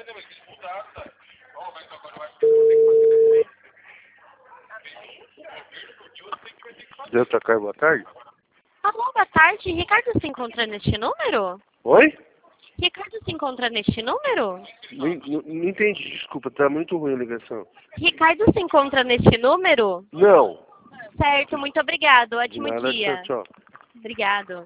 Delta Car, boa tarde. Alô, boa tarde. Ricardo se encontra neste número? Oi? Ricardo se encontra neste número? Não entendi, desculpa, tá muito ruim a ligação. Ricardo se encontra neste número? Não. Certo, muito obrigado. Ótimo Nada, dia. tchau, tchau. Obrigado.